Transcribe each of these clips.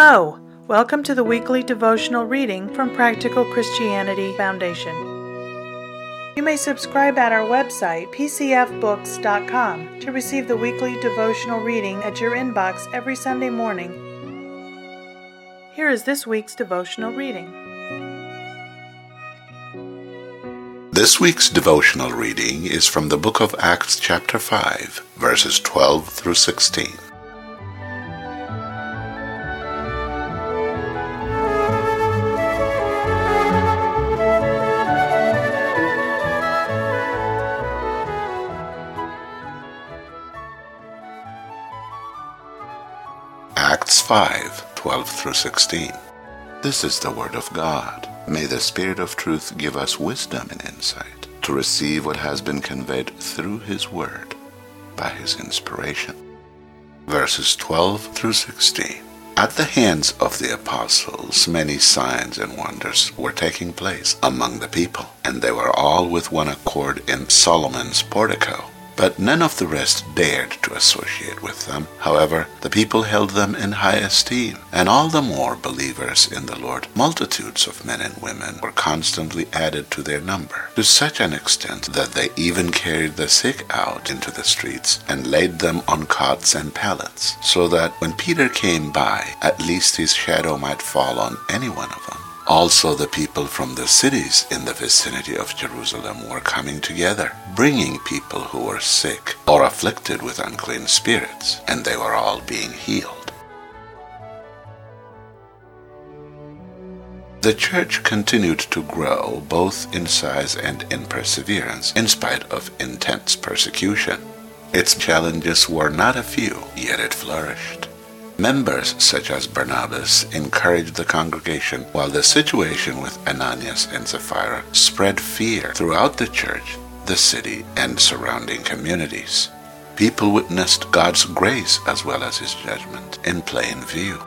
Hello! Welcome to the weekly devotional reading from Practical Christianity Foundation. You may subscribe at our website, pcfbooks.com, to receive the weekly devotional reading at your inbox every Sunday morning. Here is this week's devotional reading. This week's devotional reading is from the book of Acts chapter 5, verses 12 through 16. Acts 5, 12 through 16. This is the word of God. May the Spirit of truth give us wisdom and insight to receive what has been conveyed through His word by His inspiration. Verses 12 through 16. At the hands of the apostles, many signs and wonders were taking place among the people, and they were all with one accord in Solomon's portico. But none of the rest dared to associate with them. However, the people held them in high esteem, and all the more believers in the Lord. Multitudes of men and women were constantly added to their number, to such an extent that they even carried the sick out into the streets and laid them on cots and pallets, so that when Peter came by, at least his shadow might fall on any one of them. Also the people from the cities in the vicinity of Jerusalem were coming together, bringing people who were sick or afflicted with unclean spirits, and they were all being healed. The church continued to grow both in size and in perseverance, in spite of intense persecution. Its challenges were not a few, yet it flourished. Members such as Barnabas encouraged the congregation, while the situation with Ananias and Sapphira spread fear throughout the church, the city, and surrounding communities. People witnessed God's grace as well as His judgment in plain view.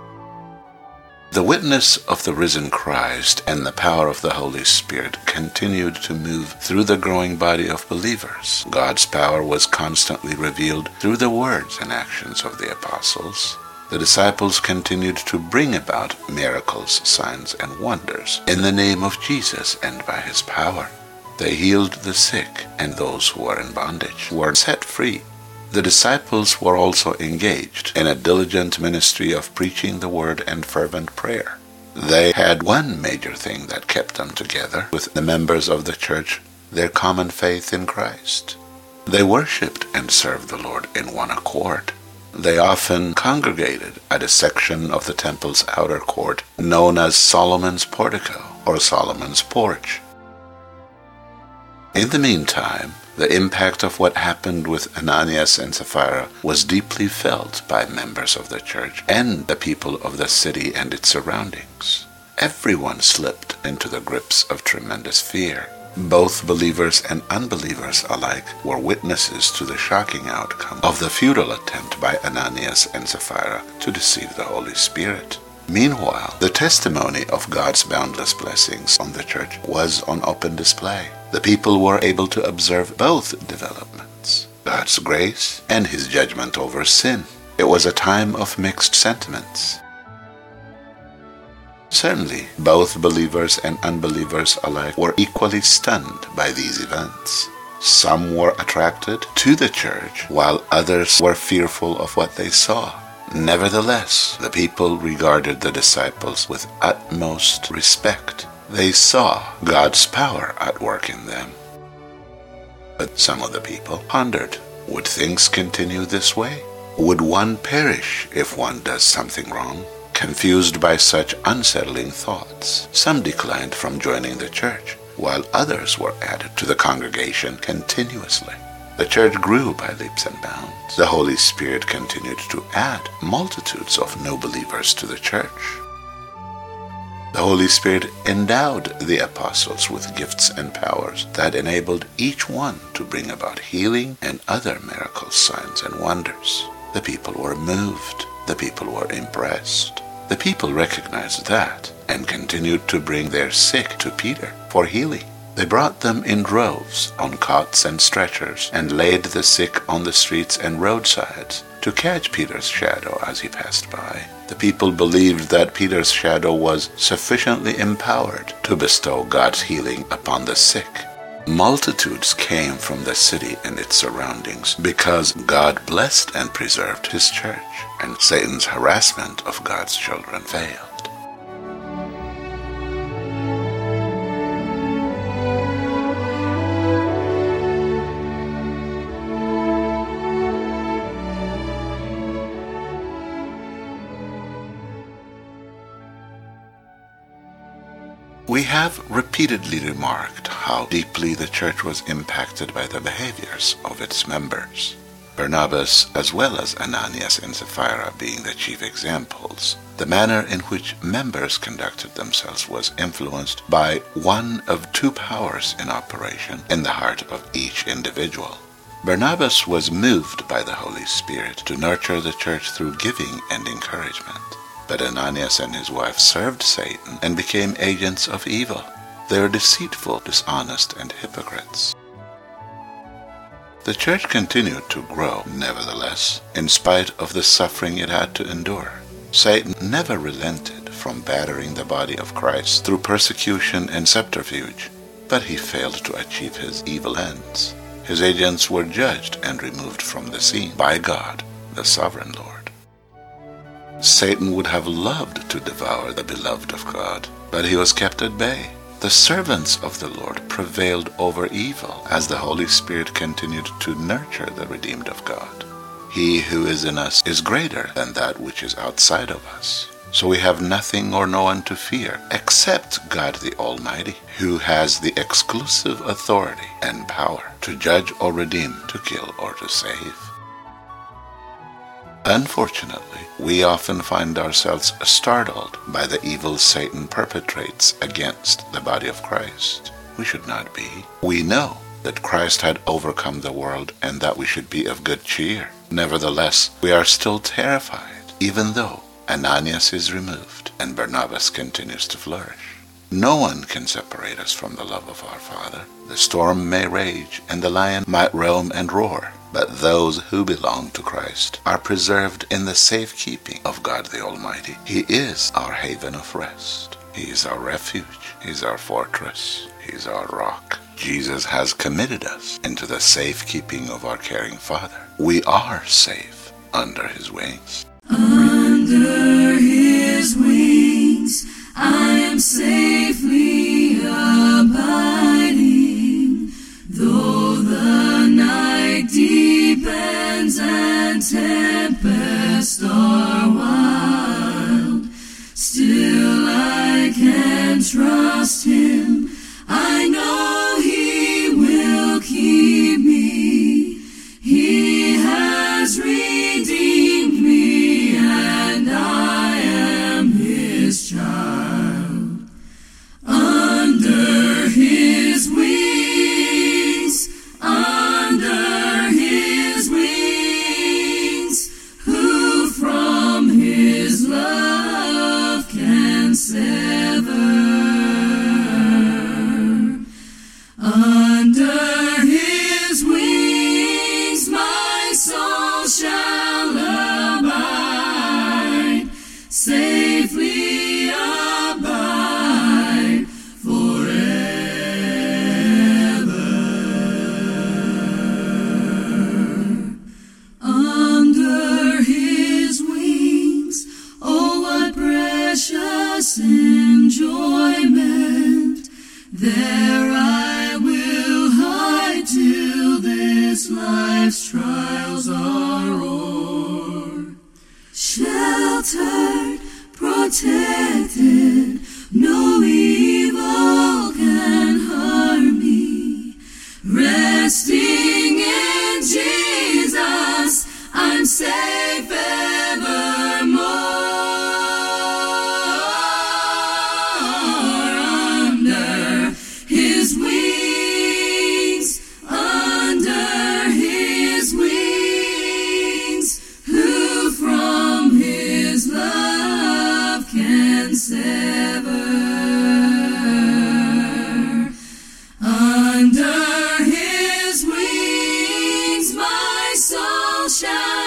The witness of the risen Christ and the power of the Holy Spirit continued to move through the growing body of believers. God's power was constantly revealed through the words and actions of the apostles. The disciples continued to bring about miracles, signs, and wonders in the name of Jesus and by His power. They healed the sick, and those who were in bondage were set free. The disciples were also engaged in a diligent ministry of preaching the word and fervent prayer. They had one major thing that kept them together with the members of the church, their common faith in Christ. They worshipped and served the Lord in one accord. They often congregated at a section of the temple's outer court known as Solomon's portico or Solomon's porch. In the meantime, the impact of what happened with Ananias and Sapphira was deeply felt by members of the church and the people of the city and its surroundings. Everyone slipped into the grips of tremendous fear. Both believers and unbelievers alike were witnesses to the shocking outcome of the futile attempt by Ananias and Sapphira to deceive the Holy Spirit. Meanwhile, the testimony of God's boundless blessings on the church was on open display. The people were able to observe both developments, God's grace and His judgment over sin. It was a time of mixed sentiments. Certainly, both believers and unbelievers alike were equally stunned by these events. Some were attracted to the church, while others were fearful of what they saw. Nevertheless, the people regarded the disciples with utmost respect. They saw God's power at work in them. But some of the people pondered, would things continue this way? Would one perish if one does something wrong? Confused by such unsettling thoughts, some declined from joining the church, while others were added to the congregation continuously. The church grew by leaps and bounds. The Holy Spirit continued to add multitudes of new believers to the church. The Holy Spirit endowed the apostles with gifts and powers that enabled each one to bring about healing and other miracles, signs, and wonders. The people were moved. The people were impressed. The people recognized that and continued to bring their sick to Peter for healing. They brought them in droves on cots and stretchers and laid the sick on the streets and roadsides to catch Peter's shadow as he passed by. The people believed that Peter's shadow was sufficiently empowered to bestow God's healing upon the sick. Multitudes came from the city and its surroundings because God blessed and preserved his church, and Satan's harassment of God's children failed. We have repeatedly remarked how deeply the church was impacted by the behaviors of its members. Barnabas, as well as Ananias and Sapphira being the chief examples, the manner in which members conducted themselves was influenced by one of two powers in operation in the heart of each individual. Barnabas was moved by the Holy Spirit to nurture the church through giving and encouragement. But Ananias and his wife served Satan and became agents of evil. They were deceitful, dishonest, and hypocrites. The church continued to grow, nevertheless, in spite of the suffering it had to endure. Satan never relented from battering the body of Christ through persecution and subterfuge, but he failed to achieve his evil ends. His agents were judged and removed from the scene by God, the sovereign Lord. Satan would have loved to devour the beloved of God, but he was kept at bay. The servants of the Lord prevailed over evil as the Holy Spirit continued to nurture the redeemed of God. He who is in us is greater than that which is outside of us. So we have nothing or no one to fear except God the Almighty, who has the exclusive authority and power to judge or redeem, to kill or to save. Unfortunately, we often find ourselves startled by the evil Satan perpetrates against the body of Christ. We should not be. We know that Christ had overcome the world and that we should be of good cheer. Nevertheless, we are still terrified, even though Ananias is removed and Barnabas continues to flourish. No one can separate us from the love of our Father. The storm may rage and the lion might roam and roar, but those who belong to Christ are preserved in the safekeeping of God the Almighty. He is our haven of rest. He is our refuge. He is our fortress. He is our rock. Jesus has committed us into the safekeeping of our caring Father. We are safe under his wings. Under his wings I am safely abiding, though the night deepens and tempests are wild. Still I can trust him. I know he will keep me. He has redeemed me, and I am his child. Under his wings, under his wings, who from his love can sever? Under his wings my soul shall abide, safely abide forever. Under his wings, oh what precious enjoyment, there I will hide till this life's trials are o'er. Sheltered, protected, no evil can harm me. Resting in Jesus, I'm safe evermore. Under his wings, under his wings, who from his love can sever? Under his wings my soul shall